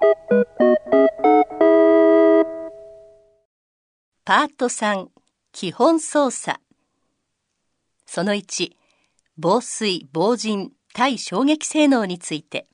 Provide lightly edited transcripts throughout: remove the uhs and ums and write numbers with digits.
パート3、基本操作。その1、防水・防塵・耐衝撃性能について。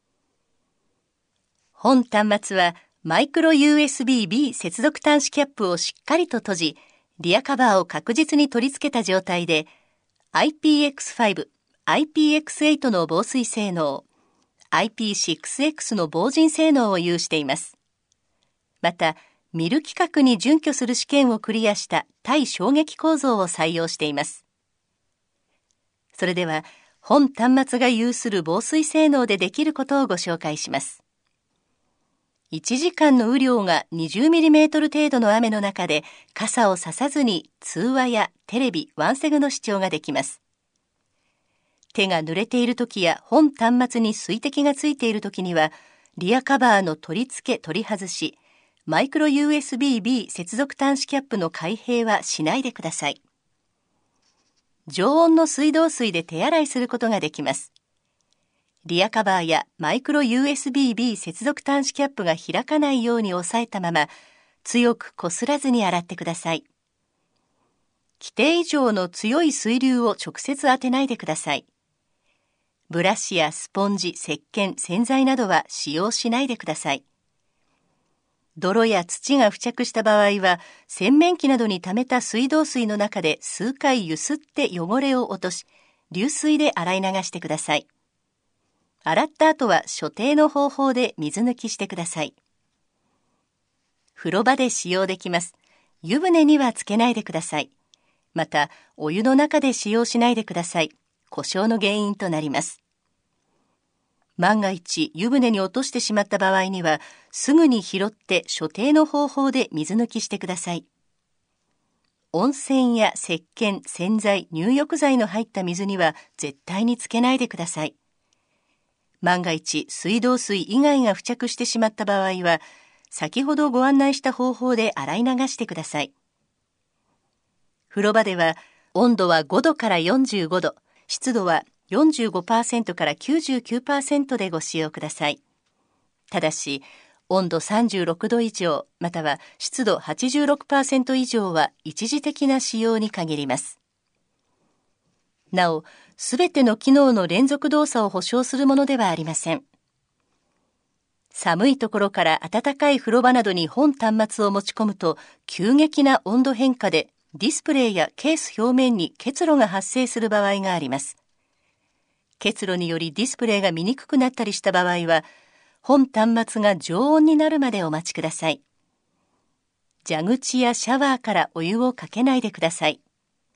本端末はマイクロ USB-B 接続端子キャップをしっかりと閉じ、リアカバーを確実に取り付けた状態で、IPX5、IPX8 の防水性能、IP6X の防塵性能を有しています。また、ミル規格に準拠する試験をクリアした耐衝撃構造を採用しています。それでは、本端末が有する防水性能でできることをご紹介します。1時間の雨量が 20mm 程度の雨の中で傘をささずに通話やテレビ、ワンセグの視聴ができます。手が濡れているときや本端末に水滴がついているときには、リアカバーの取り付け取り外し、マイクロ USB-B 接続端子キャップの開閉はしないでください。常温の水道水で手洗いすることができます。リアカバーやマイクロ USB-B 接続端子キャップが開かないように押さえたまま、強くこすらずに洗ってください。規定以上の強い水流を直接当てないでください。ブラシやスポンジ、石鹸、洗剤などは使用しないでください。泥や土が付着した場合は、洗面器などに溜めた水道水の中で数回ゆすって汚れを落とし、流水で洗い流してください。洗った後は所定の方法で水抜きしてください。風呂場で使用できます。湯船にはつけないでください。また、お湯の中で使用しないでください。故障の原因となります。万が一湯船に落としてしまった場合には、すぐに拾って所定の方法で水抜きしてください。温泉や石鹸、洗剤、入浴剤の入った水には絶対につけないでください。万が一水道水以外が付着してしまった場合は、先ほどご案内した方法で洗い流してください。風呂場では温度は5度から45度、湿度は45% から 99% でご使用ください。ただし、温度36度以上、または湿度 86% 以上は一時的な使用に限ります。なお、すべての機能の連続動作を保証するものではありません。寒いところから暖かい風呂場などに本端末を持ち込むと、急激な温度変化でディスプレイやケース表面に結露が発生する場合があります。結露によりディスプレイが見にくくなったりした場合は、本端末が常温になるまでお待ちください。蛇口やシャワーからお湯をかけないでください。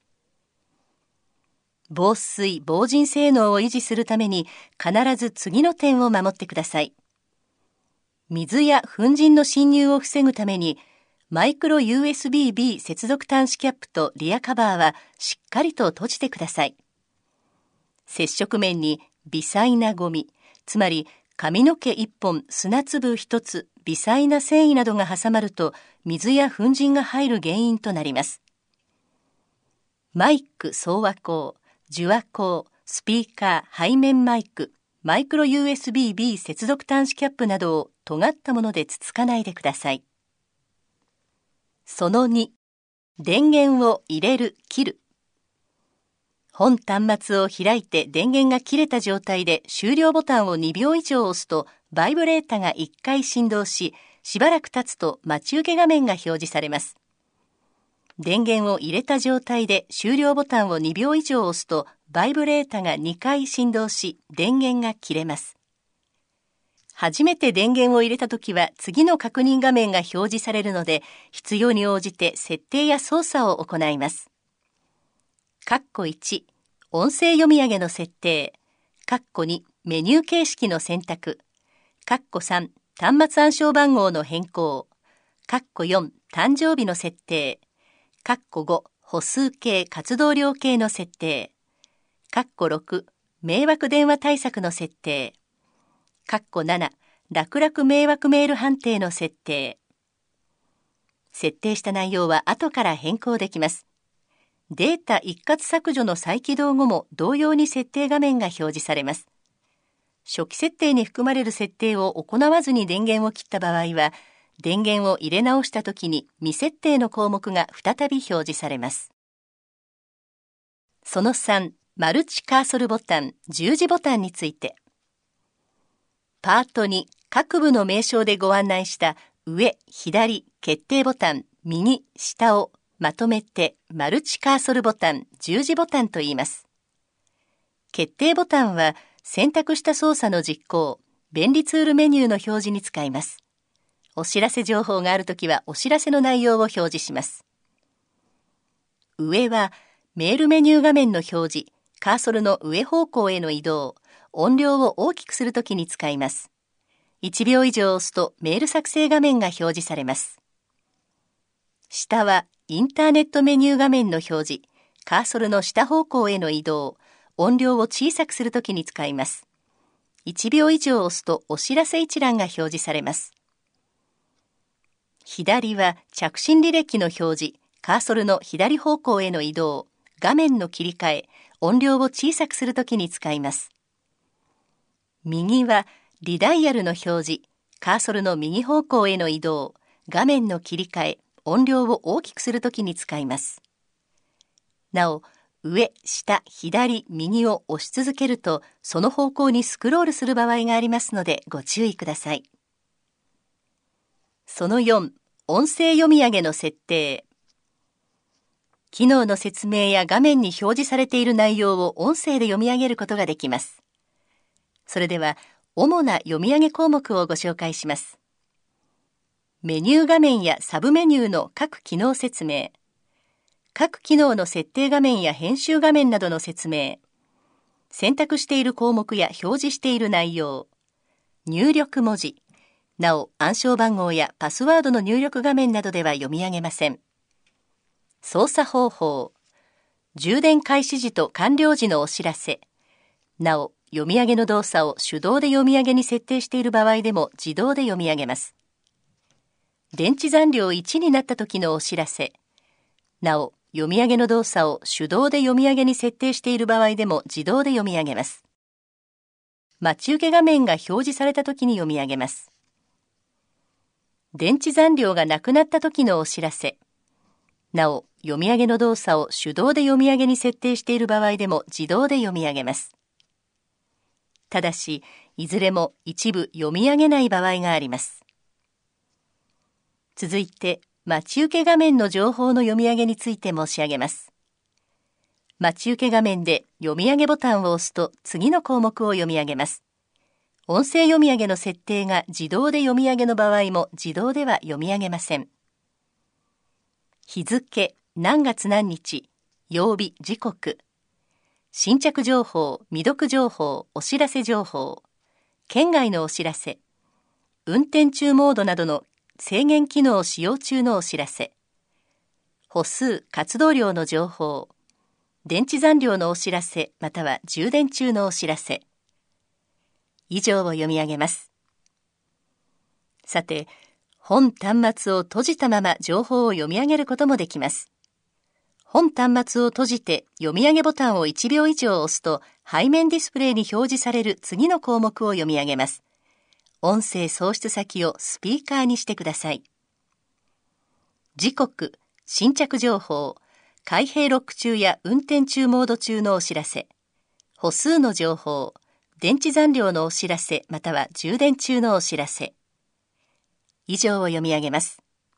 防水・防塵性能を維持するために必ず次の点を守ってください。水や粉塵の侵入を防ぐために、マイクロ USB-B 接続端子キャップとリアカバーはしっかりと閉じてください。接触面に微細なゴミ、つまり髪の毛1本、砂粒1つ、微細な繊維などが挟まると水や粉塵が入る原因となります。マイク送話口、受話口、スピーカー、背面マイク、マイクロ USB-B 接続端子キャップなどを尖ったものでつつかないでください。その2、電源を入れる・切る。本端末を開いて電源が切れた状態で終了ボタンを2秒以上押すと、バイブレータが1回振動し、しばらく経つと待ち受け画面が表示されます。電源を入れた状態で終了ボタンを2秒以上押すと、バイブレータが2回振動し、電源が切れます。初めて電源を入れたときは次の確認画面が表示されるので、必要に応じて設定や操作を行います。1、音声読み上げの設定。2、メニュー形式の選択。3、端末暗証番号の変更。4、誕生日の設定。5、歩数計・活動量計の設定。6、迷惑電話対策の設定。7、楽々迷惑メール判定の設定。設定した内容は後から変更できます。データ一括削除の再起動後も同様に設定画面が表示されます。 初期設定に含まれる設定を行わずに電源を切った場合は、電源を入れ直したときに未設定の項目が再び表示されます。その3、マルチカーソルボタン、十字ボタンについて。パート2、各部の名称でご案内した上、左、決定ボタン、右、下をまとめてマルチカーソルボタン、十字ボタンと言います。決定ボタンは選択した操作の実行、便利ツールメニューの表示に使います。お知らせ情報があるときはお知らせの内容を表示します。上はメールメニュー画面の表示、カーソルの上方向への移動、音量を大きくするときに使います。1秒以上押すとメール作成画面が表示されます。下はインターネットメニュー画面の表示、カーソルの下方向への移動、音量を小さくするときに使います。1秒以上押すとお知らせ一覧が表示されます。左は着信履歴の表示、カーソルの左方向への移動、画面の切り替え、音量を小さくするときに使います。右はリダイヤルの表示、カーソルの右方向への移動、画面の切り替え、音量を大きくするときに使います。なお、上、下、左、右を押し続けると、その方向にスクロールする場合がありますのでご注意ください。その4、音声読み上げの設定。機能の説明や画面に表示されている内容を音声で読み上げることができます。それでは、主な読み上げ項目をご紹介します。メニュー画面やサブメニューの各機能説明。各機能の設定画面や編集画面などの説明。選択している項目や表示している内容。入力文字。なお、暗証番号やパスワードの入力画面などでは読み上げません。操作方法。充電開始時と完了時のお知らせ。なお、読み上げの動作を手動で読み上げに設定している場合でも自動で読み上げます。電池残量1になった時のお知らせ。なお、読み上げの動作を手動で読み上げに設定している場合でも自動で読み上げます。待ち受け画面が表示された時に読み上げます。電池残量がなくなった時のお知らせ。なお、読み上げの動作を手動で読み上げに設定している場合でも自動で読み上げます。ただし、いずれも一部読み上げない場合があります。続いて、待ち受け画面の情報の読み上げについて申し上げます。待ち受け画面で読み上げボタンを押すと次の項目を読み上げます。音声読み上げの設定が自動で読み上げの場合も自動では読み上げません。日付、何月何日、曜日、時刻。新着情報、未読情報、お知らせ情報。県外のお知らせ。運転中モードなどの制限機能使用中のお知らせ。歩数、活動量の情報。電池残量のお知らせ、または充電中のお知らせ。以上を読み上げます。さて、本端末を閉じたまま情報を読み上げることもできます。本端末を閉じて読み上げボタンを1秒以上押すと背面ディスプレイに表示される次の項目を読み上げます。音声送出先をスピーカーにしてください。時刻、新着情報、開閉ロック中や運転中モード中のお知らせ、歩数の情報、電池残量のお知らせまたは充電中のお知らせ。以上を読み上げます。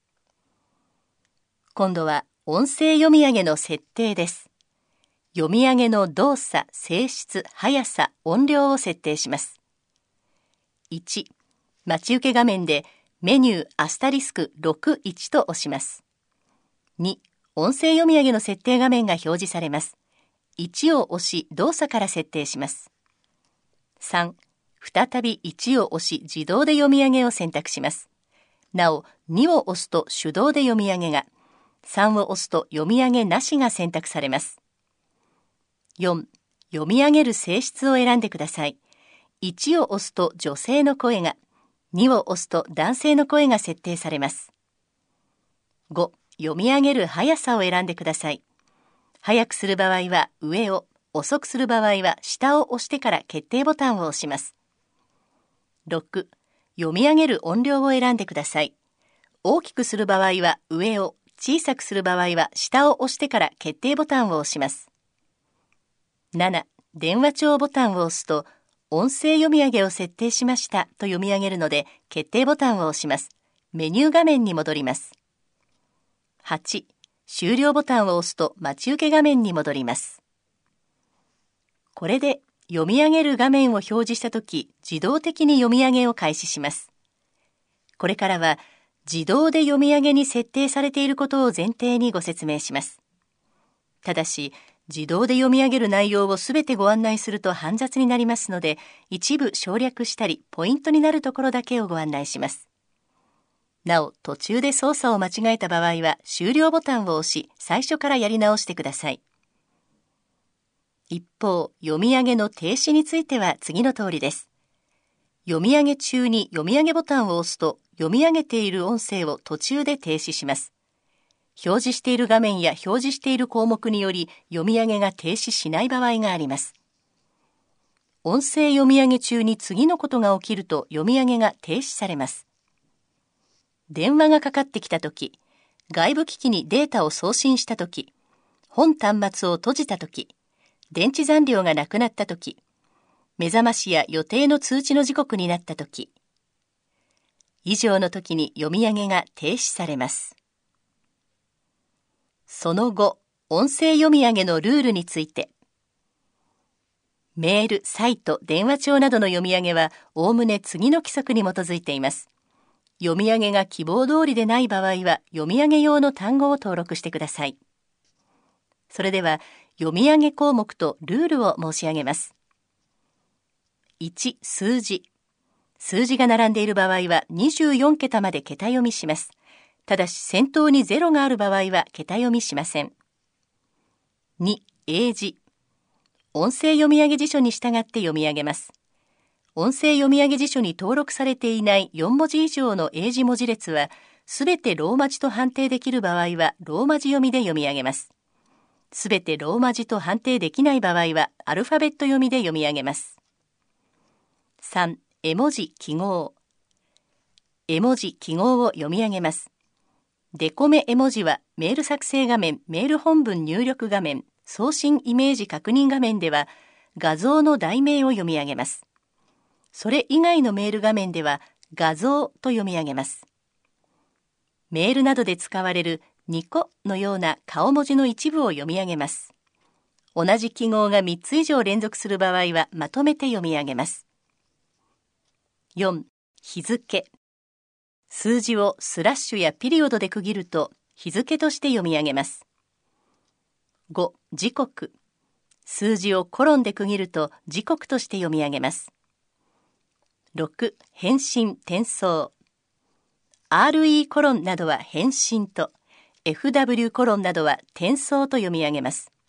今度は音声読み上げの設定です。読み上げの動作、性質、速さ、音量を設定します。1、待ち受け画面でメニュー*61と押します。2、音声読み上げの設定画面が表示されます。1を押し動作から設定します。3、再び1を押し自動で読み上げを選択します。なお、2を押すと手動で読み上げが、3を押すと読み上げなしが選択されます。4、読み上げる性質を選んでください。1を押すと女性の声が、2を押すと男性の声が設定されます。5、読み上げる速さを選んでください。速くする場合は上を、遅くする場合は下を押してから決定ボタンを押します。 6、読み上げる音量を選んでください。大きくする場合は上を、小さくする場合は下を押してから決定ボタンを押します。7、電話帳ボタンを押すと、音声読み上げを設定しましたと読み上げるので、決定ボタンを押します。メニュー画面に戻ります。8、終了ボタンを押すと待ち受け画面に戻ります。これで読み上げる画面を表示したとき、自動的に読み上げを開始します。これからは自動で読み上げに設定されていることを前提にご説明します。ただし、自動で読み上げる内容をすべてご案内すると煩雑になりますので、一部省略したり、ポイントになるところだけをご案内します。なお、途中で操作を間違えた場合は、終了ボタンを押し、最初からやり直してください。一方、読み上げの停止については次の通りです。読み上げ中に読み上げボタンを押すと、読み上げている音声を途中で停止します。表示している画面や表示している項目により読み上げが停止しない場合があります。音声読み上げ中に次のことが起きると読み上げが停止されます。電話がかかってきたとき、外部機器にデータを送信したとき、本端末を閉じたとき、電池残量がなくなったとき、目覚ましや予定の通知の時刻になったとき、以上のときに読み上げが停止されます。その後、音声読み上げのルールについて。メール、サイト、電話帳などの読み上げは、おおむね次の規則に基づいています。読み上げが希望通りでない場合は、読み上げ用の単語を登録してください。それでは、読み上げ項目とルールを申し上げます。1、数字。数字が並んでいる場合は、24桁まで桁読みします。ただし先頭に0がある場合は桁読みしません。2、英字。音声読み上げ辞書に従って読み上げます。音声読み上げ辞書に登録されていない4文字以上の英字文字列は、すべてローマ字と判定できる場合はローマ字読みで読み上げます。すべてローマ字と判定できない場合はアルファベット読みで読み上げます。3、絵文字記号。絵文字記号を読み上げます。デコメ絵文字はメール作成画面、メール本文入力画面、送信イメージ確認画面では画像の題名を読み上げます。それ以外のメール画面では画像と読み上げます。メールなどで使われるニコのような顔文字の一部を読み上げます。同じ記号が3つ以上連続する場合はまとめて読み上げます。4、日付。数字をスラッシュやピリオドで区切ると日付として読み上げます。5、時刻。数字をコロンで区切ると時刻として読み上げます。6、変身転送。RE コロンなどは変身と、FW コロンなどは転送と読み上げます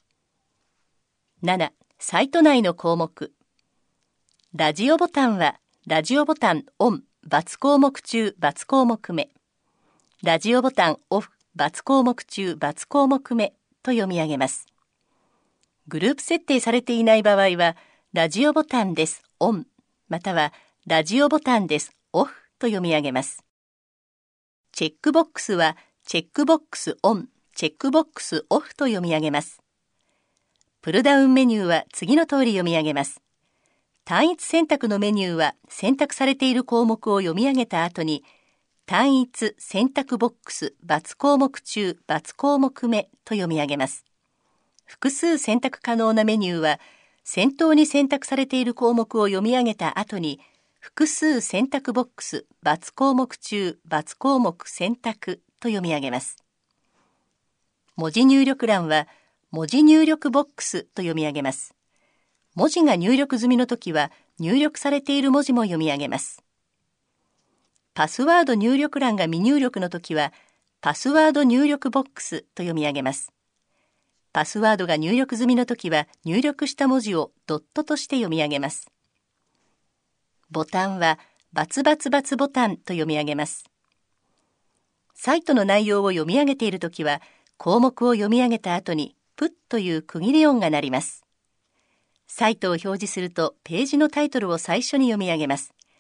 。7、サイト内の項目。ラジオボタンはラジオボタンオン。×項目中×項目目。ラジオボタンオフ×項目中×項目目と読み上げます。グループ設定されていない場合は、ラジオボタンですオンまたはラジオボタンですオフと読み上げます。チェックボックスはチェックボックスオン、チェックボックスオフと読み上げます。プルダウンメニューは次の通り読み上げます。単一選択のメニューは選択されている項目を読み上げた後に単一選択ボックス×項目中×項目目と読み上げます。複数選択可能なメニューは先頭に選択されている項目を読み上げた後に複数選択ボックス×項目中×項目選択と読み上げます。文字入力欄は文字入力ボックスと読み上げます。文字が入力済みのときは入力されている文字も読み上げます。パスワード入力欄が未入力のときはパスワード入力ボックスと読み上げます。パスワードが入力済みのときは入力した文字をドットとして読み上げます。ボタンは×××ボタンと読み上げます。サイトの内容を読み上げているときは項目を読み上げた後にプッという区切り音が鳴ります。サイトを表示するとページのタイトルを最初に読み上げます。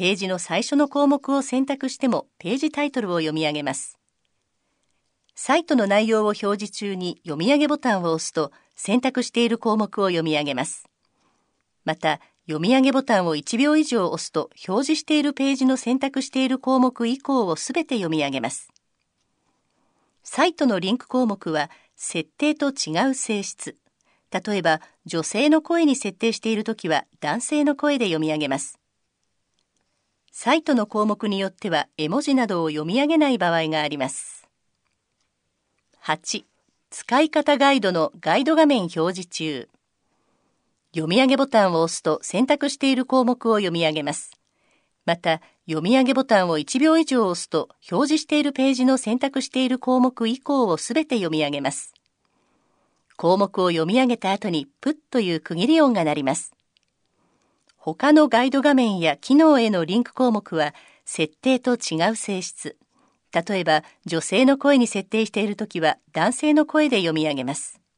ページの最初の項目を選択してもページタイトルを読み上げます。サイトの内容を表示中に読み上げボタンを押すと選択している項目を読み上げます。また、読み上げボタンを1秒以上押すと表示しているページの選択している項目以降をすべて読み上げます。サイトのリンク項目は設定と違う性質。例えば、女性の声に設定しているときは男性の声で読み上げます。サイトの項目によっては絵文字などを読み上げない場合があります。8. 使い方ガイドのガイド画面表示中。読み上げボタンを押すと選択している項目を読み上げます。また、読み上げボタンを1秒以上押すと表示しているページの選択している項目以降をすべて読み上げます。項目を読み上げた後にプッという区切り音が鳴ります。他のガイド画面や機能へのリンク項目は設定と違う性質。例えば、女性の声に設定しているときは男性の声で読み上げます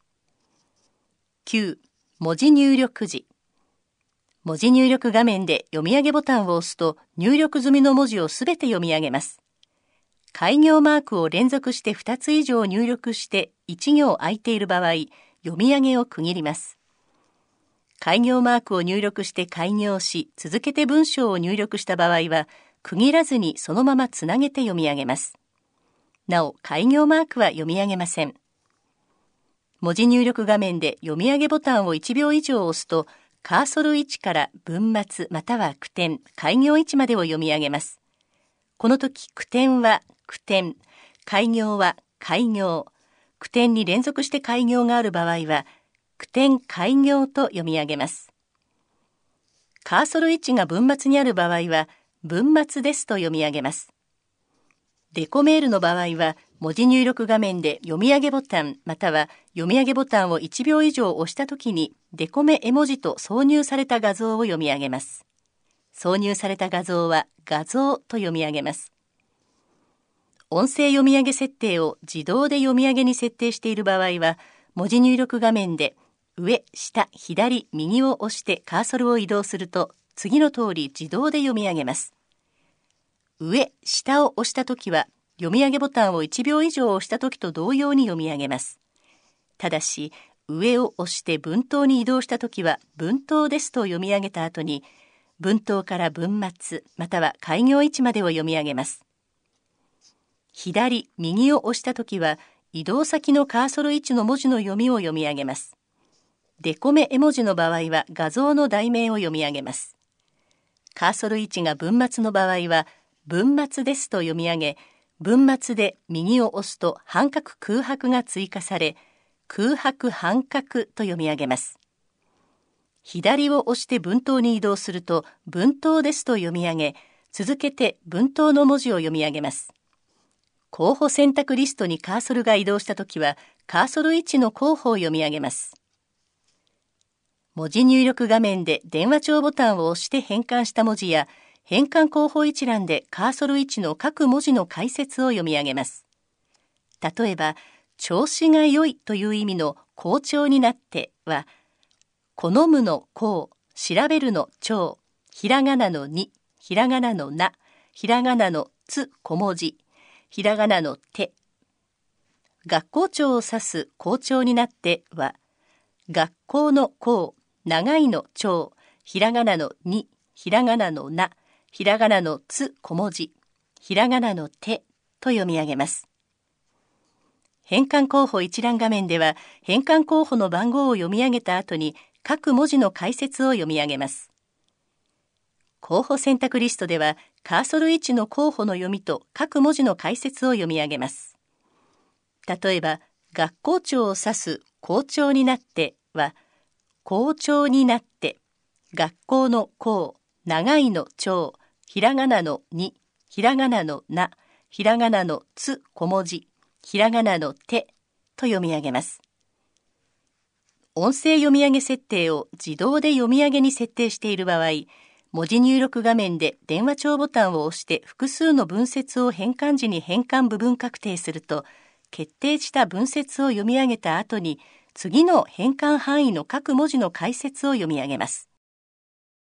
。9. 文字入力時。文字入力画面で読み上げボタンを押すと入力済みの文字をすべて読み上げます。開業マークを連続して2つ以上入力して1行空いている場合、読み上げを区切ります。開業マークを入力して開業し、続けて文章を入力した場合は、区切らずにそのままつなげて読み上げます。なお、開業マークは読み上げません。文字入力画面で読み上げボタンを1秒以上押すと、カーソル位置から文末または句点、開業位置までを読み上げます。この時、句点は句点、開業は開業、句点に連続して開業がある場合は、句点開業と読み上げます。カーソル位置が文末にある場合は、文末ですと読み上げます。デコメールの場合は、文字入力画面で読み上げボタンまたは読み上げボタンを1秒以上押したときにデコメ絵文字と挿入された画像を読み上げます。挿入された画像は画像と読み上げます。音声読み上げ設定を自動で読み上げに設定している場合は、文字入力画面で上、下、左、右を押してカーソルを移動すると次の通り自動で読み上げます。上、下を押したときは読み上げボタンを1秒以上押したときと同様に読み上げます。ただし、上を押して文頭に移動したときは文頭ですと読み上げた後に、文頭から文末または開業位置までを読み上げます。左、右を押したときは移動先のカーソル位置の文字の読みを読み上げます。デコメ絵文字の場合は画像の題名を読み上げます。カーソル位置が文末の場合は文末ですと読み上げ、文末で右を押すと半角空白が追加され、空白半角と読み上げます。左を押して文頭に移動すると文頭ですと読み上げ、続けて文頭の文字を読み上げます。候補選択リストにカーソルが移動したときは、カーソル位置の候補を読み上げます。文字入力画面で電話帳ボタンを押して変換した文字や、変換候補一覧でカーソル位置の各文字の解説を読み上げます。例えば、調子が良いという意味の好調になっては、好むの好、調べるの調、ひらがなのに、ひらがなのな、ひらがなのつ小文字、ひらがなのて。学校長を指す校長になっては、学校の校、長いの長、ひらがなのに、ひらがなのな、ひらがなのつ小文字、ひらがなのてと読み上げます。変換候補一覧画面では、変換候補の番号を読み上げた後に、各文字の解説を読み上げます。候補選択リストでは、カーソル位置の候補の読みと各文字の解説を読み上げます。例えば、学校長を指す校長になっては、校長になって、学校の校、長いの長、ひらがなのに、ひらがなのな、ひらがなのつ小文字、ひらがなのてと読み上げます。音声読み上げ設定を自動で読み上げに設定している場合、文字入力画面で電話帳ボタンを押して複数の文節を変換時に変換部分確定すると、決定した文節を読み上げた後に、次の変換範囲の各文字の解説を読み上げます。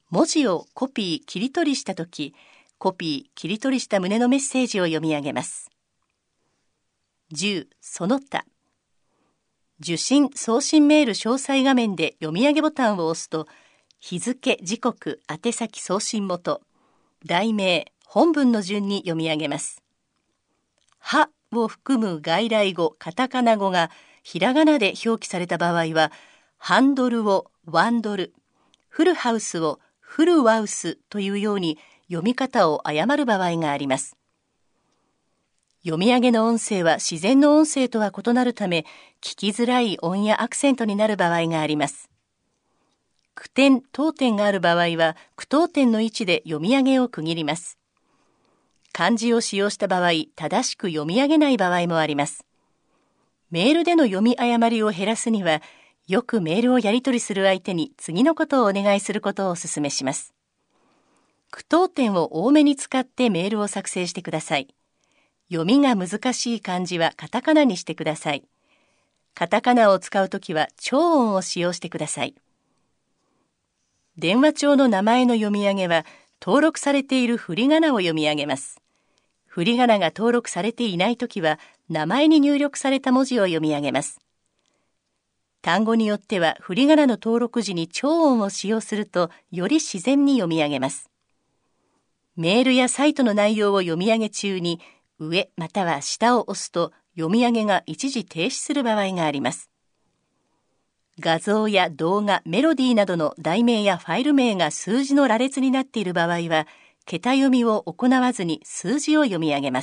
文字をコピー・切り取りしたとき、コピー・切り取りした旨のメッセージを読み上げます。10、その他。受信・送信メール詳細画面で読み上げボタンを押すと、日付・時刻・宛先・送信元、題名・本文の順に読み上げます。はを含む外来語・カタカナ語がひらがなで表記された場合は、ハンドルをワンドル、フルハウスをフルワウスというように読み方を誤る場合があります。読み上げの音声は自然の音声とは異なるため、聞きづらい音やアクセントになる場合があります。句点・読点がある場合は、句読点の位置で読み上げを区切ります。漢字を使用した場合、正しく読み上げない場合もあります。メールでの読み誤りを減らすには、よくメールをやり取りする相手に次のことをお願いすることをお勧めします。句読点を多めに使ってメールを作成してください。読みが難しい漢字はカタカナにしてください。カタカナを使うときは長音を使用してください。電話帳の名前の読み上げは、登録されている振り仮名を読み上げます。振り仮名が登録されていないときは、名前に入力された文字を読み上げます。単語によっては、振り仮名の登録時に長音を使用すると、より自然に読み上げます。メールやサイトの内容を読み上げ中に、上または下を押すと読み上げが一時停止する場合があります。画像や動画、メロディーなどの題名やファイル名が数字の羅列になっている場合は、桁読みを行わずに数字を読み上げます。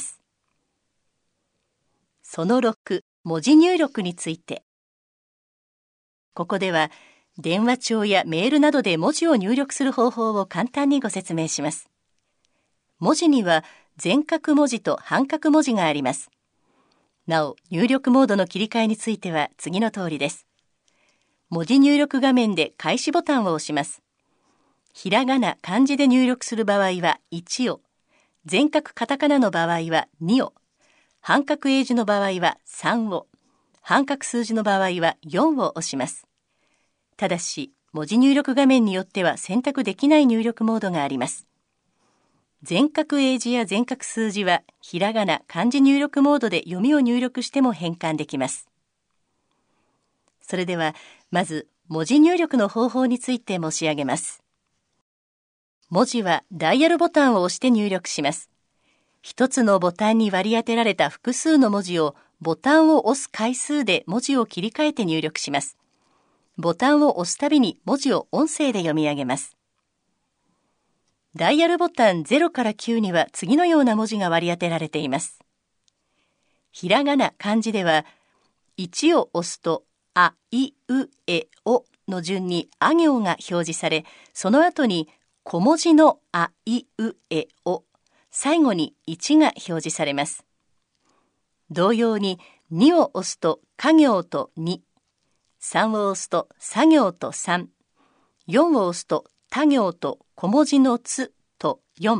その6、文字入力について。ここでは、電話帳やメールなどで文字を入力する方法を簡単にご説明します。文字には、全角文字と半角文字があります。なお、入力モードの切り替えについては次の通りです。文字入力画面で開始ボタンを押します。ひらがな・漢字で入力する場合は1を、全角カタカナの場合は2を、半角英字の場合は3を、半角数字の場合は4を押します。ただし、文字入力画面によっては選択できない入力モードがあります。全角英字や全角数字は、ひらがな・漢字入力モードで読みを入力しても変換できます。それでは、まず、文字入力の方法について申し上げます。文字はダイヤルボタンを押して入力します。一つのボタンに割り当てられた複数の文字を、ボタンを押す回数で文字を切り替えて入力します。ボタンを押すたびに文字を音声で読み上げます。ダイヤルボタン0から9には次のような文字が割り当てられています。ひらがな・漢字では、1を押すと、あ、い、う、え、おの順にあ行が表示され、その後に小文字のあ、い、う、え、お、最後に1が表示されます。同様に2を押すとか行と2、3を押すとさ行と3、4を押すとた行と小文字のつと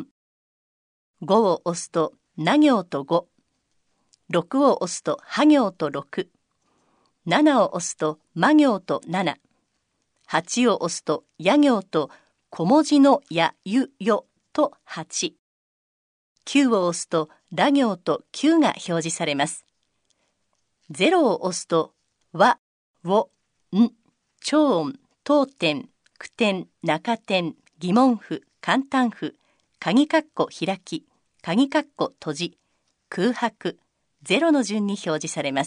4、5を押すとな行と5、6を押すとは行と6、7を押すとま行と7、8を押すとや行と小文字のやゆよと8、9を押すとら行と9が表示されます。0を押すとわ、を、ん、長音、読点、句点、中点、疑問符、感嘆符、鍵括弧開き、鍵括弧閉じ、空白、0の順に表示されます。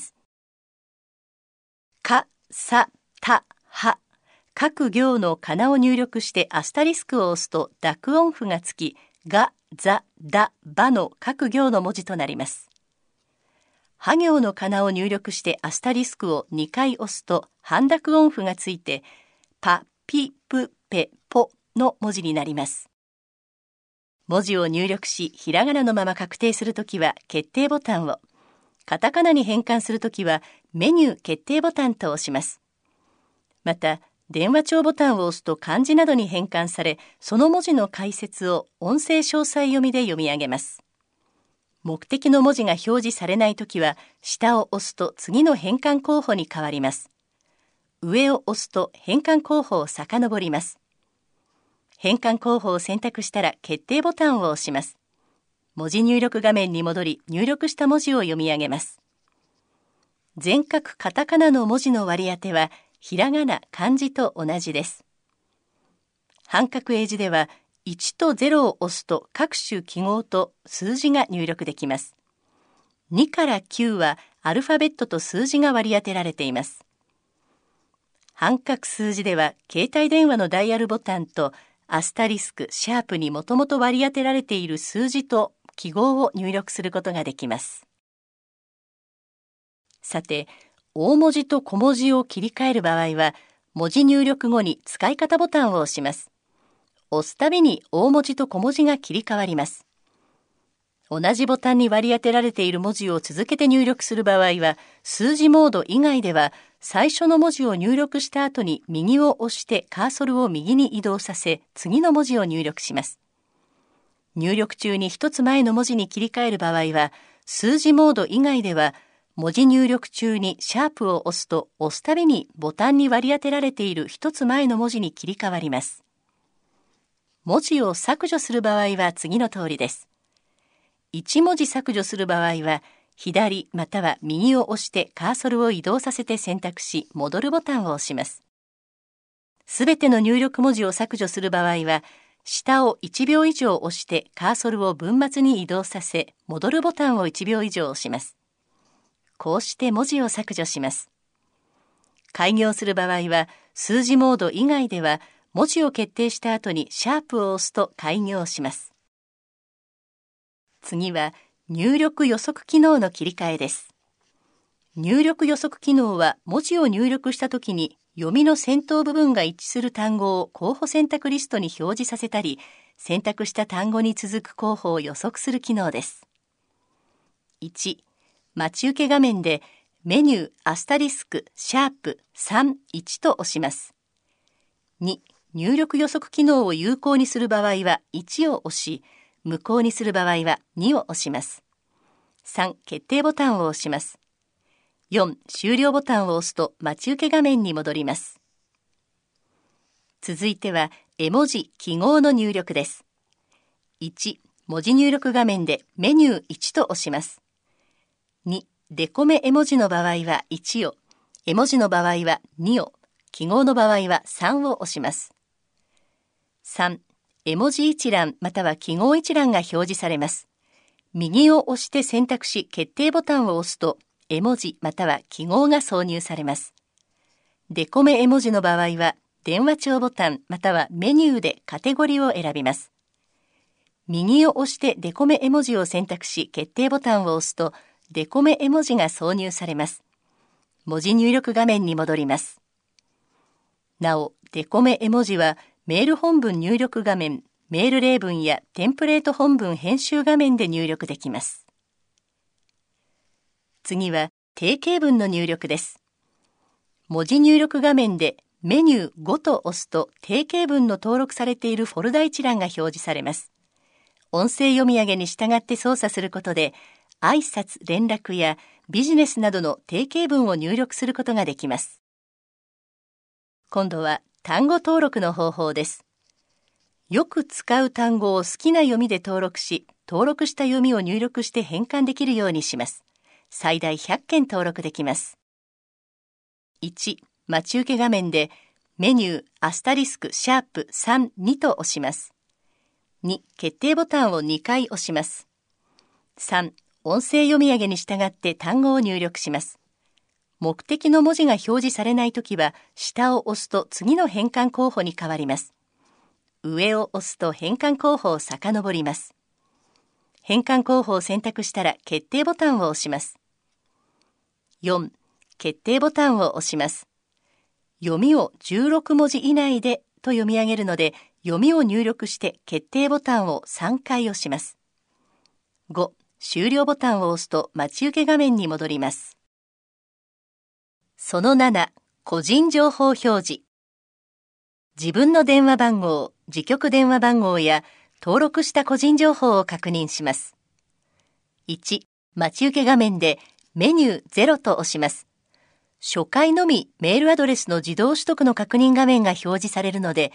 か、さ、た、は、各行の仮名を入力してアスタリスクを押すと濁音符がつき、が、ざ、だ、ばの各行の文字となります。は行の仮名を入力してアスタリスクを2回押すと半濁音符がついて、パ、ピ、プ、ペ、ポの文字になります。文字を入力し、ひらがなのまま確定するときは決定ボタンを、カタカナに変換するときはメニュー決定ボタンと押します。また、電話帳ボタンを押すと漢字などに変換され、その文字の解説を音声詳細読みで読み上げます。目的の文字が表示されないときは、下を押すと次の変換候補に変わります。上を押すと変換候補を遡ります。 変換候補を選択したら決定ボタンを押します。文字入力画面に戻り、入力した文字を読み上げます。全角カタカナの文字の割り当ては、ひらがな、漢字と同じです。半角英字では、1と0を押すと各種記号と数字が入力できます。2から9はアルファベットと数字が割り当てられています。半角数字では、携帯電話のダイヤルボタンとアスタリスク、シャープにもともと割り当てられている数字と記号を入力することができます。さて、大文字と小文字を切り替える場合は、文字入力後に使い方ボタンを押します。押すたびに大文字と小文字が切り替わります。同じボタンに割り当てられている文字を続けて入力する場合は、数字モード以外では、最初の文字を入力した後に右を押してカーソルを右に移動させ、次の文字を入力します。入力中に一つ前の文字に切り替える場合は、数字モード以外では、文字入力中にシャープを押すと、押すたびにボタンに割り当てられている一つ前の文字に切り替わります。文字を削除する場合は次の通りです。1文字削除する場合は、左または右を押してカーソルを移動させて選択し、戻るボタンを押します。すべての入力文字を削除する場合は、下を1秒以上押してカーソルを文末に移動させ、戻るボタンを1秒以上押します。こうして文字を削除します。開業する場合は、数字モード以外では、文字を決定した後にシャープを押すと開業します。次は、入力予測機能の切り替えです。入力予測機能は、文字を入力したときに、読みの先頭部分が一致する単語を候補選択リストに表示させたり、選択した単語に続く候補を予測する機能です。1、待ち受け画面でメニューアスタリスクシャープ3、1と押します。2、入力予測機能を有効にする場合は1を押し、無効にする場合は2を押します。3、決定ボタンを押します。4、終了ボタンを押すと待ち受け画面に戻ります。続いては、絵文字、記号の入力です。1、文字入力画面でメニュー1と押します。2、デコメ絵文字の場合は1を、絵文字の場合は2を、記号の場合は3を押します。3、絵文字一覧または記号一覧が表示されます。右を押して選択し決定ボタンを押すと、絵文字または記号が挿入されます。デコメ絵文字の場合は、電話帳ボタンまたはメニューでカテゴリーを選びます。右を押してデコメ絵文字を選択し決定ボタンを押すと、デコメ絵文字が挿入されます。文字入力画面に戻ります。なお、デコメ絵文字はメール本文入力画面、メール例文やテンプレート本文編集画面で入力できます。次は定型文の入力です。文字入力画面でメニュー5と押すと定型文の登録されているフォルダ一覧が表示されます。音声読み上げに従って操作することで、挨拶、連絡やビジネスなどの定型文を入力することができます。今度は単語登録の方法です。よく使う単語を好きな読みで登録し、登録した読みを入力して変換できるようにします。最大100件登録できます。1、待ち受け画面でメニューアスタリスクシャープ3、2と押します。2、決定ボタンを2回押します。3、音声読み上げに従って単語を入力します。目的の文字が表示されないときは、下を押すと次の変換候補に変わります。上を押すと変換候補を遡ります。変換候補を選択したら決定ボタンを押します。4、決定ボタンを押します。読みを16文字以内でと読み上げるので、読みを入力して決定ボタンを3回押します。5、終了ボタンを押すと待ち受け画面に戻ります。その7、個人情報表示。自分の電話番号、自局電話番号や登録した個人情報を確認します。1、待ち受け画面でメニュー0と押します。初回のみメールアドレスの自動取得の確認画面が表示されるので、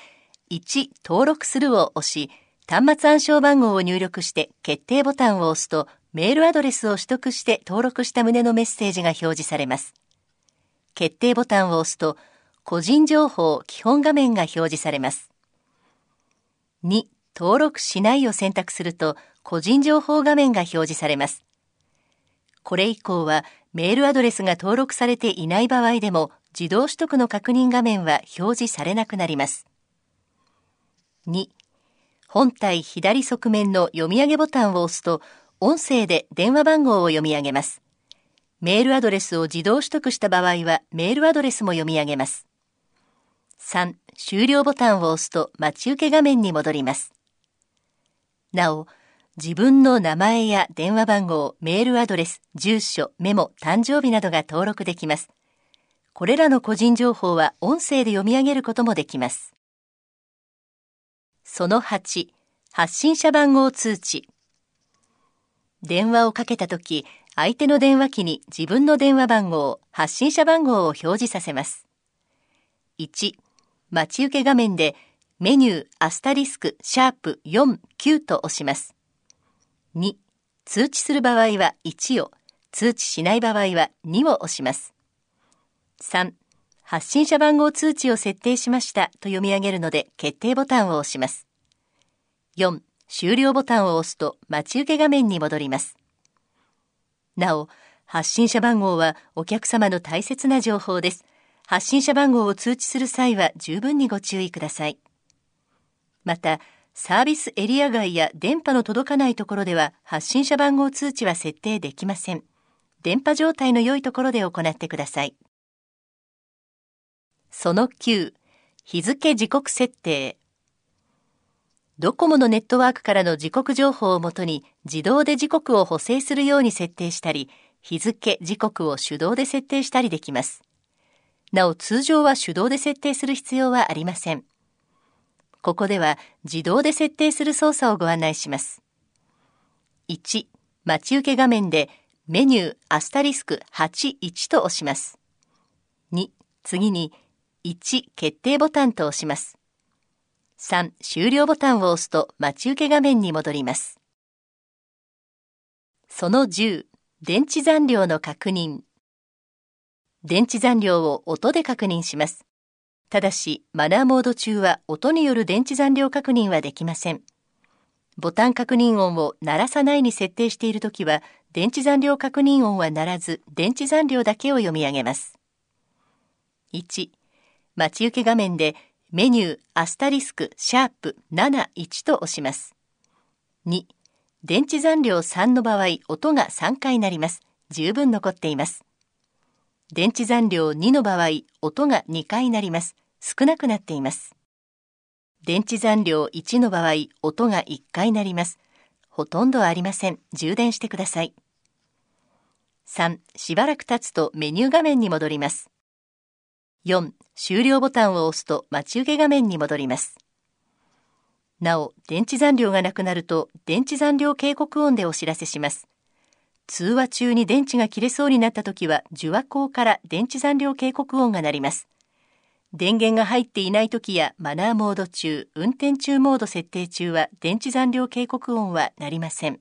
1、登録するを押し、端末暗証番号を入力して決定ボタンを押すと、メールアドレスを取得して登録した旨のメッセージが表示されます。決定ボタンを押すと、個人情報基本画面が表示されます。2、登録しないを選択すると、個人情報画面が表示されます。これ以降は、メールアドレスが登録されていない場合でも、自動取得の確認画面は表示されなくなります。2、本体左側面の読み上げボタンを押すと、音声で電話番号を読み上げます。メールアドレスを自動取得した場合は、メールアドレスも読み上げます。3、終了ボタンを押すと待ち受け画面に戻ります。なお、自分の名前や電話番号、メールアドレス、住所、メモ、誕生日などが登録できます。これらの個人情報は音声で読み上げることもできます。その8、発信者番号通知。電話をかけたとき、相手の電話機に自分の電話番号、発信者番号を表示させます。1、待ち受け画面でメニュー*#4、9と押します。2、通知する場合は1を、通知しない場合は2を押します。3、発信者番号通知を設定しましたと読み上げるので決定ボタンを押します。4、終了ボタンを押すと待ち受け画面に戻ります。なお、発信者番号はお客様の大切な情報です。発信者番号を通知する際は十分にご注意ください。また、サービスエリア外や電波の届かないところでは発信者番号通知は設定できません。電波状態の良いところで行ってください。その9、日付時刻設定。ドコモのネットワークからの時刻情報をもとに自動で時刻を補正するように設定したり、日付、時刻を手動で設定したりできます。なお通常は手動で設定する必要はありません。ここでは自動で設定する操作をご案内します。1、待ち受け画面でメニュー*81と押します。2、次に1、決定ボタンと押します。3、終了ボタンを押すと待ち受け画面に戻ります。その10、電池残量の確認。電池残量を音で確認します。ただし、マナーモード中は音による電池残量確認はできません。ボタン確認音を鳴らさないに設定しているときは、電池残量確認音は鳴らず、電池残量だけを読み上げます。1、待ち受け画面でメニュー*#71と押します。2、電池残量3の場合、音が3回鳴ります。十分残っています。電池残量2の場合、音が2回鳴ります。少なくなっています。電池残量1の場合、音が1回鳴ります。ほとんどありません。充電してください。3、しばらく経つとメニュー画面に戻ります。4、終了ボタンを押すと待ち受け画面に戻ります。なお、電池残量がなくなると、電池残量警告音でお知らせします。通話中に電池が切れそうになったときは、受話口から電池残量警告音が鳴ります。電源が入っていないときやマナーモード中、運転中モード設定中は電池残量警告音は鳴りません。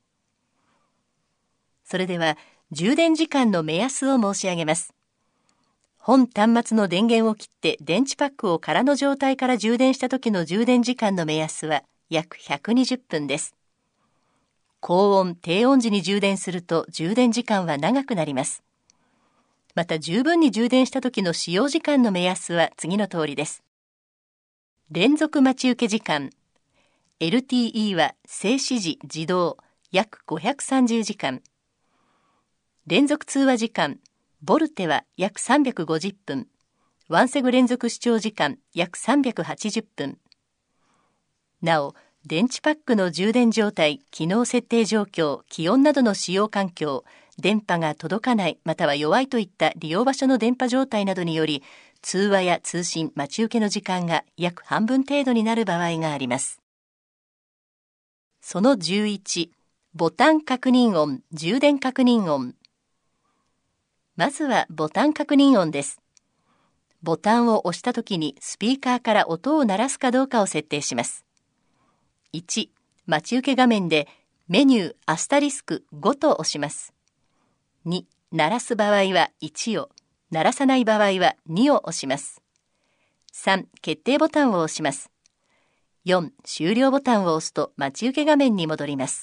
それでは、充電時間の目安を申し上げます。本端末の電源を切って電池パックを空の状態から充電した時の充電時間の目安は約120分です。高温・低温時に充電すると充電時間は長くなります。また十分に充電した時の使用時間の目安は次の通りです。連続待ち受け時間。LTE は静止時自動約530時間。連続通話時間。ボルテは約350分。ワンセグ連続視聴時間約380分。なお、電池パックの充電状態、機能設定状況、気温などの使用環境、電波が届かないまたは弱いといった利用場所の電波状態などにより、通話や通信、待ち受けの時間が約半分程度になる場合があります。その11、ボタン確認音、充電確認音。まずはボタン確認音です。 ボタンを押したときにスピーカーから音を鳴らすかどうかを設定します。1、待ち受け画面でメニューアスタリスク5と押します。2、鳴らす場合は1を、鳴らさない場合は2を押します。3、決定ボタンを押します。4、終了ボタンを押すと待ち受け画面に戻ります。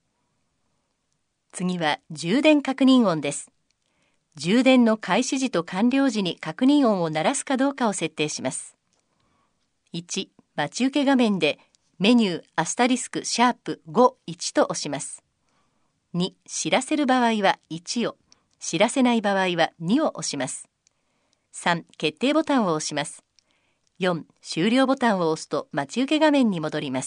次は充電確認音です。充電の開始時と完了時に確認音を鳴らすかどうかを設定します。1、待ち受け画面でメニューアスタリスクシャープ5、1と押します。2、知らせる場合は1を、知らせない場合は2を押します。3、決定ボタンを押します。4、終了ボタンを押すと待ち受け画面に戻ります。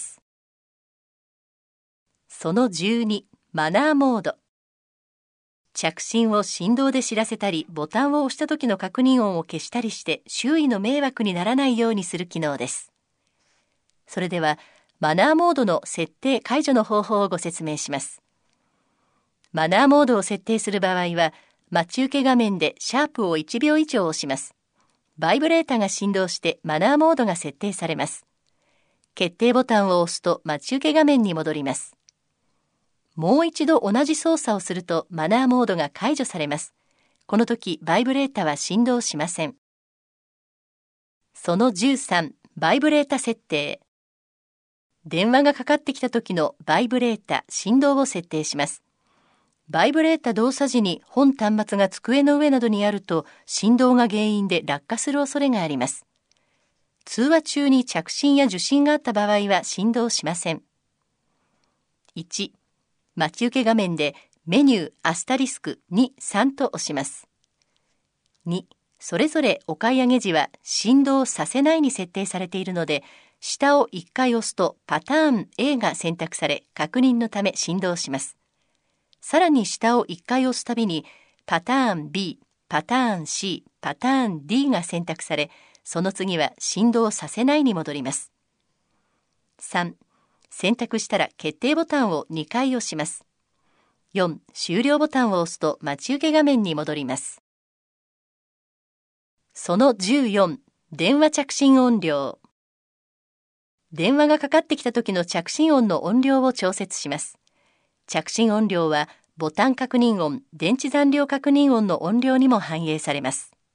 その12、マナーモード。着信を振動で知らせたり、ボタンを押した時の確認音を消したりして周囲の迷惑にならないようにする機能です。それでは、マナーモードの設定解除の方法をご説明します。マナーモードを設定する場合は、待ち受け画面でシャープを1秒以上押します。バイブレータが振動してマナーモードが設定されます。決定ボタンを押すと待ち受け画面に戻ります。もう一度同じ操作をするとマナーモードが解除されます。この時、バイブレータは振動しません。その13、バイブレータ設定。電話がかかってきた時のバイブレータ、振動を設定します。バイブレータ動作時に本端末が机の上などにあると振動が原因で落下する恐れがあります。通話中に着信や受信があった場合は振動しません。1、待ち受け画面でメニューアスタリスク2、3と押します。2、それぞれお買い上げ時は振動させないに設定されているので、下を1回押すとパターン A が選択され確認のため振動します。さらに下を1回押すたびにパターン B、パターン C、パターン D が選択され、その次は振動させないに戻ります。3、選択したら決定ボタンを2回押します。4、終了ボタンを押すと待ち受け画面に戻ります。その14、電話着信音量。電話がかかってきた時の着信音の音量を調節します。着信音量はボタン確認音、電池残量確認音の音量にも反映されます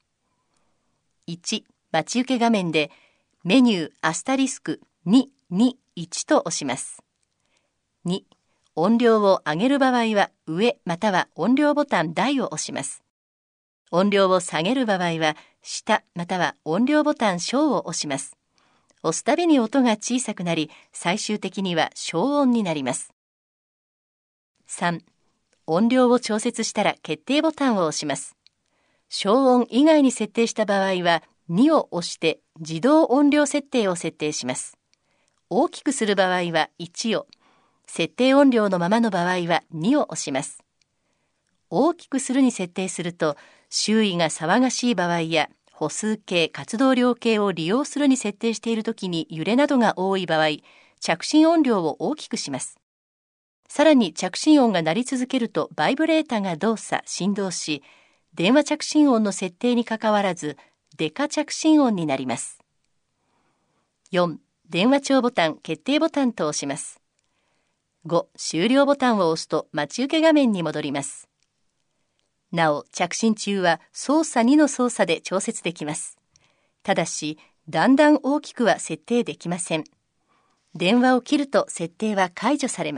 。1、待ち受け画面でメニューアスタリスク2、2、1と押します。2、音量を上げる場合は上または音量ボタン大を押します。音量を下げる場合は下または音量ボタン小を押します。押すたびに音が小さくなり、最終的には小音になります。3、音量を調節したら決定ボタンを押します。小音以外に設定した場合は2を押して自動音量設定を設定します。大きくする場合は1を、設定音量のままの場合は2を押します。大きくするに設定すると、周囲が騒がしい場合や歩数計、活動量計を利用するに設定しているときに揺れなどが多い場合、着信音量を大きくします。さらに着信音が鳴り続けるとバイブレータが動作、振動し、電話着信音の設定にかかわらず、デカ着信音になります。4、電話帳ボタン、決定ボタンと押します。5、終了ボタンを押すと待ち受け画面に戻ります。なお、着信中は操作2の操作で調節できます。ただし、だんだん大きくは設定できません。電話を切ると設定は解除されます。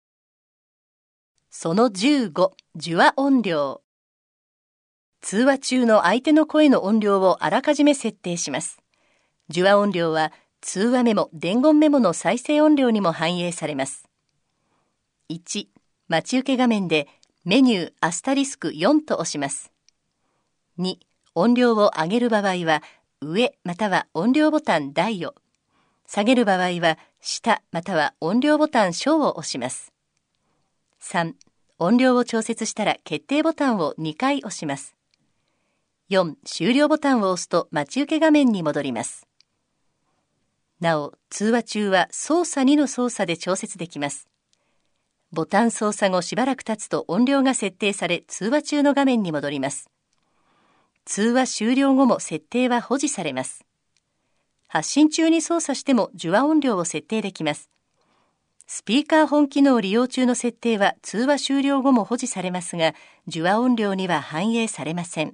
その15、受話音量。通話中の相手の声の音量をあらかじめ設定します。受話音量は通話メモ、伝言メモの再生音量にも反映されます。1、待ち受け画面でメニューアスタリスク4と押します。2、音量を上げる場合は上または音量ボタン大を、下げる場合は下または音量ボタン小を押します。3、音量を調節したら決定ボタンを2回押します。4、終了ボタンを押すと待ち受け画面に戻ります。なお、通話中は操作2の操作で調節できます。ボタン操作後しばらく経つと音量が設定され通話中の画面に戻ります。 通話終了後も設定は保持されます。発信中に操作しても受話音量を設定できます。スピーカー本機能利用中の設定は通話終了後も保持されますが、受話音量には反映されません。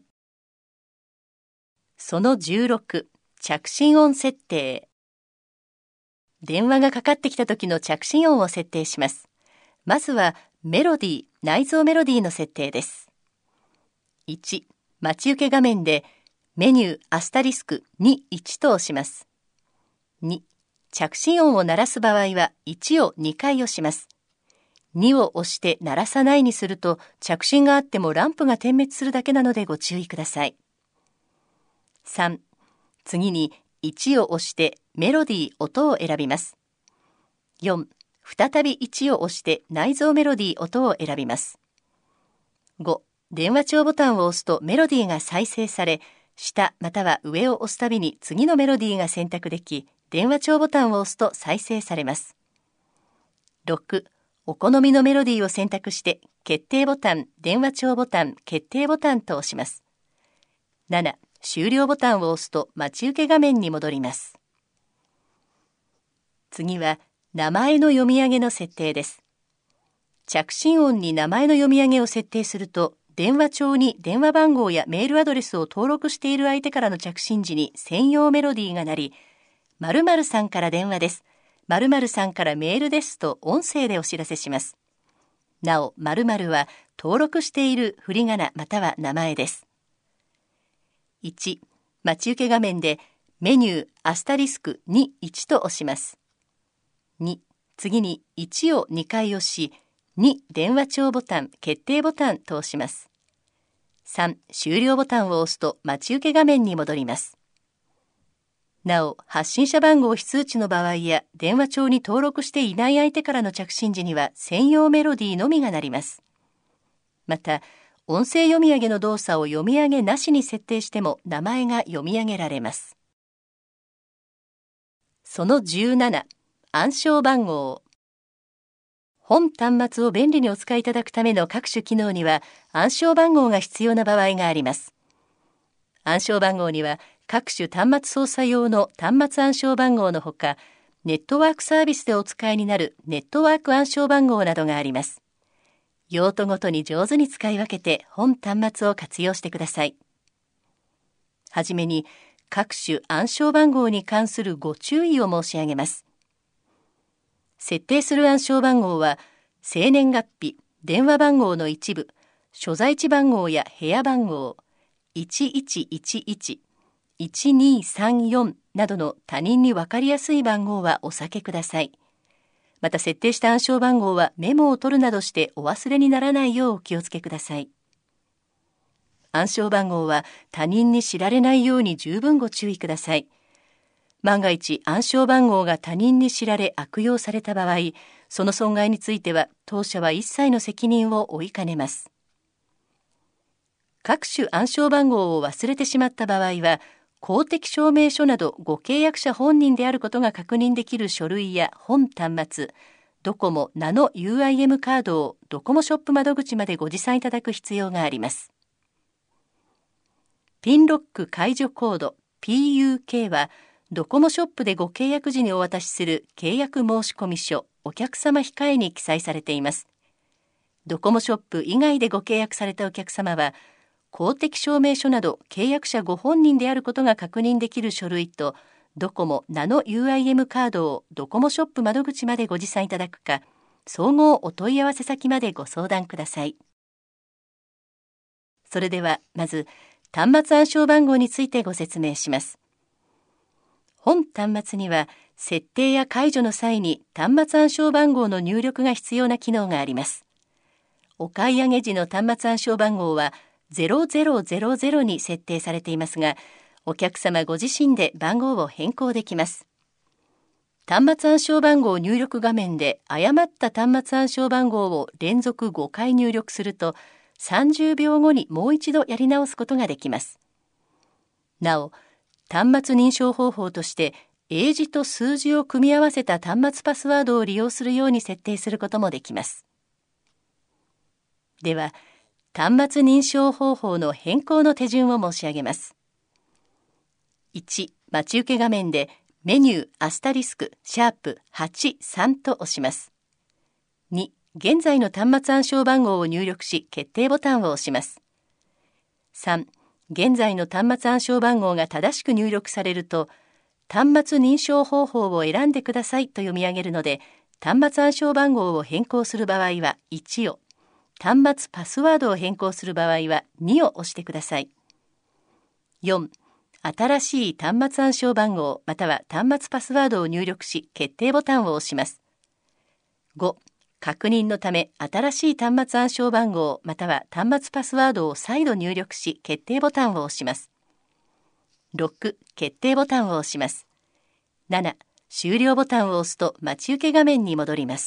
その16、着信音設定。電話がかかってきた時の着信音を設定します。まずはメロディー、内蔵メロディーの設定です。1、待ち受け画面でメニューアスタリスク21と押します。2、着信音を鳴らす場合は1を2回押します。2を押して鳴らさないにすると着信があってもランプが点滅するだけなのでご注意ください。3、次に1を押してメロディー音を選びます。4、再び1を押して内蔵メロディー音を選びます。5、電話帳ボタンを押すとメロディーが再生され、下または上を押すたびに次のメロディーが選択でき、電話帳ボタンを押すと再生されます。6、お好みのメロディーを選択して、決定ボタン、電話帳ボタン、決定ボタンと押します。7、終了ボタンを押すと待ち受け画面に戻ります。次は、名前の読み上げの設定です。着信音に名前の読み上げを設定すると、電話帳に電話番号やメールアドレスを登録している相手からの着信時に専用メロディーが鳴り、〇〇さんから電話です。〇〇さんからメールですと音声でお知らせします。なお、〇〇は登録している振り仮名または名前です。1、待ち受け画面でメニューアスタリスク21と押します。2、次に1を2回押し、2、電話帳ボタン、決定ボタンと押します。3、終了ボタンを押すと待ち受け画面に戻ります。なお、発信者番号非通知の場合や電話帳に登録していない相手からの着信時には専用メロディーのみが鳴ります。また、音声読み上げの動作を読み上げなしに設定しても名前が読み上げられます。その17、暗証番号。本端末を便利にお使いいただくための各種機能には暗証番号が必要な場合があります。暗証番号には各種端末操作用の端末暗証番号のほか、ネットワークサービスでお使いになるネットワーク暗証番号などがあります。用途ごとに上手に使い分けて本端末を活用してください。はじめに各種暗証番号に関するご注意を申し上げます。設定する暗証番号は生年月日、電話番号の一部、所在地番号や部屋番号、1111、1234などの他人に分かりやすい番号はお避けください。また設定した暗証番号はメモを取るなどしてお忘れにならないようお気をつけください。暗証番号は他人に知られないように十分ご注意ください。万が一暗証番号が他人に知られ悪用された場合、その損害については当社は一切の責任を負いかねます。各種暗証番号を忘れてしまった場合は、公的証明書などご契約者本人であることが確認できる書類や本端末、ドコモナノ UIM カードをドコモショップ窓口までご持参いただく必要があります。ピンロック解除コード PUK は、ドコモショップでご契約時にお渡しする契約申込書、お客様控えに記載されています。ドコモショップ以外でご契約されたお客様は、公的証明書など契約者ご本人であることが確認できる書類と、ドコモナノ UIM カードをドコモショップ窓口までご持参いただくか、総合お問い合わせ先までご相談ください。それでは、まず、端末暗証番号についてご説明します。本端末には、設定や解除の際に端末暗証番号の入力が必要な機能があります。お買い上げ時の端末暗証番号は0000に設定されていますが、お客様ご自身で番号を変更できます。端末暗証番号入力画面で誤った端末暗証番号を連続5回入力すると、30秒後にもう一度やり直すことができます。なお、端末認証方法として英字と数字を組み合わせた端末パスワードを利用するように設定することもできます。では、 端末認証方法の変更の手順を申し上げます。1、待ち受け画面でメニュー*#83と押します。2、現在の端末暗証番号を入力し、決定ボタンを押します。3、現在の端末暗証番号が正しく入力されると、端末認証方法を選んでくださいと読み上げるので、端末暗証番号を変更する場合は1を、端末パスワードを変更する場合は2を押してください。4、新しい端末暗証番号または端末パスワードを入力し、決定ボタンを押します。5、確認のため新しい端末暗証番号または端末パスワードを再度入力し、決定ボタンを押します。6、決定ボタンを押します。7、終了ボタンを押すと待ち受け画面に戻ります。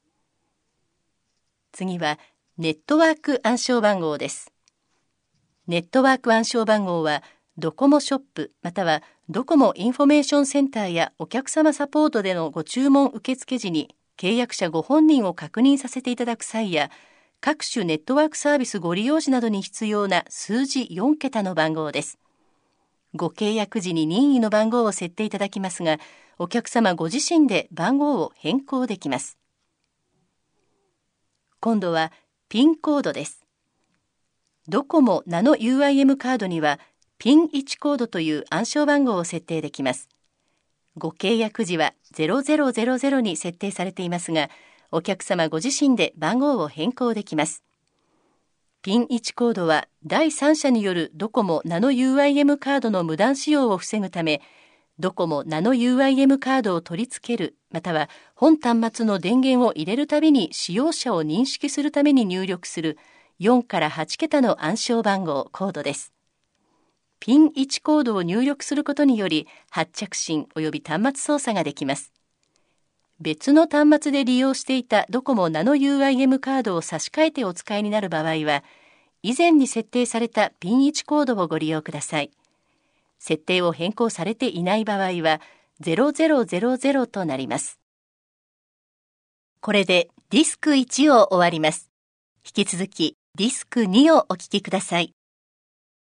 次はネットワーク暗証番号です。ネットワーク暗証番号はドコモショップまたはドコモインフォメーションセンターやお客様サポートでのご注文受付時に契約者ご本人を確認させていただく際や各種ネットワークサービスご利用時などに必要な数字4桁の番号です。ご契約時に任意の番号を設定いただきますが、お客様ご自身で番号を変更できます。今度はピンコードです。ドコモナノ UIM カードにはピン1コードという暗証番号を設定できます。ご契約時は0000に設定されていますが、お客様ご自身で番号を変更できます。ピン1コードは第三者によるドコモナノ UIM カードの無断使用を防ぐため、ドコモナノ UIM カードを取り付ける、または本端末の電源を入れるたびに使用者を認識するために入力する4から8桁の暗証番号コードです。ピン1コードを入力することにより発着信及び端末操作ができます。別の端末で利用していたドコモナノ UIM カードを差し替えてお使いになる場合は、以前に設定されたピン1コードをご利用ください。設定を変更されていない場合は0000となります。これでディスク1を終わります。引き続きディスク2をお聞きください。